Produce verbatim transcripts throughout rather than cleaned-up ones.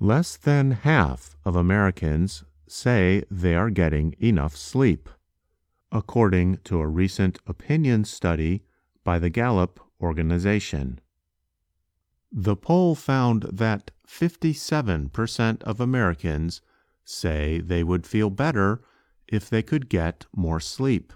Less than half of Americans say they are getting enough sleep, according to a recent opinion study by the Gallup organization. The poll found that fifty-seven percent of Americans say they would feel better if they could get more sleep.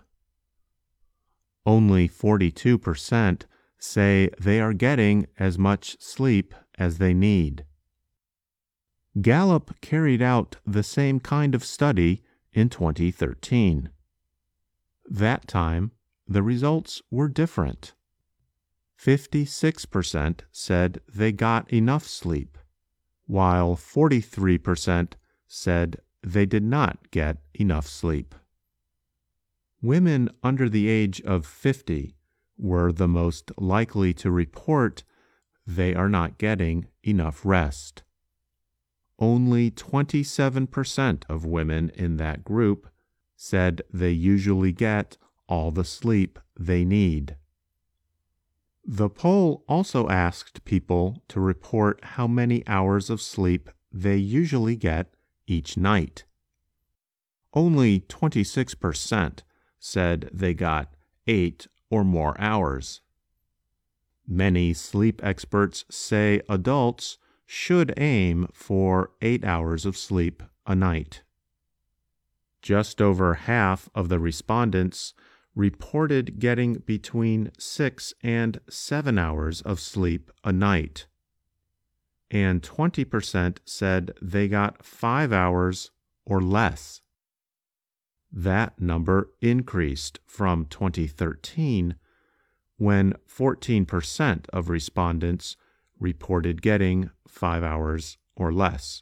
Only forty-two percent say they are getting as much sleep as they need. Gallup carried out the same kind of study in twenty thirteen. That time, the results were different. fifty-six percent said they got enough sleep, while forty-three percent said they did not get enough sleep. Women under the age of fifty were the most likely to report they are not getting enough rest. Only twenty-seven percent of women in that group said they usually get all the sleep they need. The poll also asked people to report how many hours of sleep they usually get each night. Only twenty-six percent said they got eight or more hours. Many sleep experts say adults should aim for eight hours of sleep a night. Just over half of the respondents reported getting between six and seven hours of sleep a night, and twenty percent said they got five hours or less. That number increased from twenty thirteen, when fourteen percent of respondents reported getting five hours or less.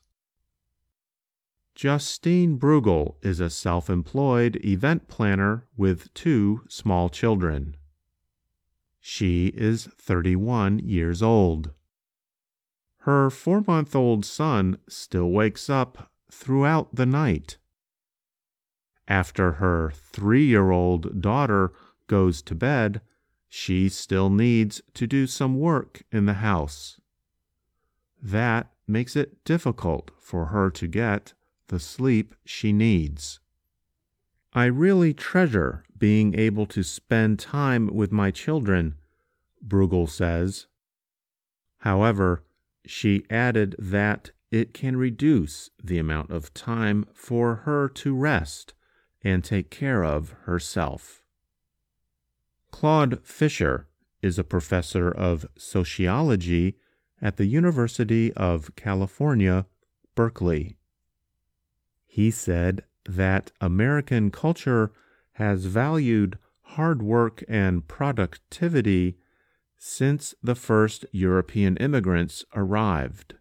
Justine Bruegel is a self-employed event planner with two small children. She is thirty-one years old. Her four-month-old son still wakes up throughout the night. After her three-year-old daughter goes to bed, she still needs to do some work in the house. That makes it difficult for her to get the sleep she needs. I really treasure being able to spend time with my children, Bruegel says. However, she added that it can reduce the amount of time for her to rest and take care of herself. Claude Fisher is a professor of sociology at the University of California, Berkeley. He said that American culture has valued hard work and productivity since the first European immigrants arrived.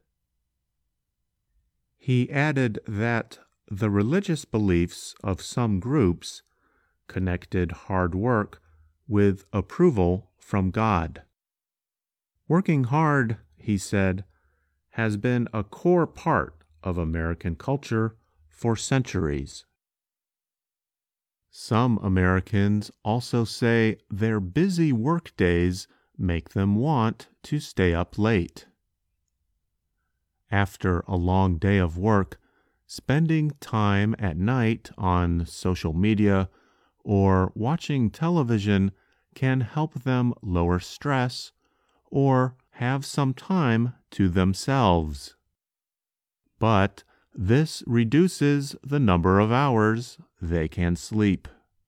He added that the religious beliefs of some groups connected hard work with approval from God. Working hard, he said, has been a core part of American culture for centuries. Some Americans also say their busy workdays make them want to stay up late. After a long day of work, spending time at night on social media or watching television can help them lower stress or have some time to themselves. But this reduces the number of hours they can sleep.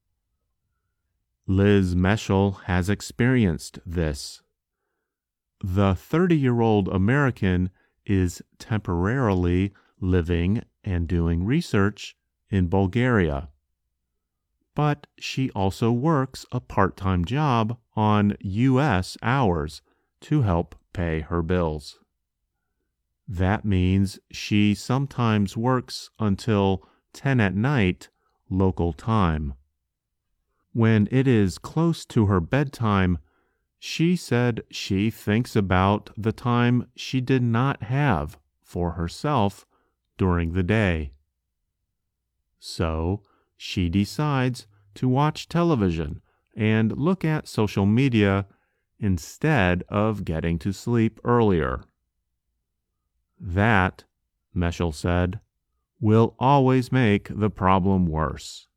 Liz Meschel has experienced this. The thirty-year-old American is temporarily living and doing research in Bulgaria. But she also works a part-time job on U S hours to help pay her bills. That means she sometimes works until ten at night local time. When it is close to her bedtime, she said she thinks about the time she did not have for herself during the day. So she decides to watch television and look at social media instead of getting to sleep earlier. That Meshel said, will always make the problem worse.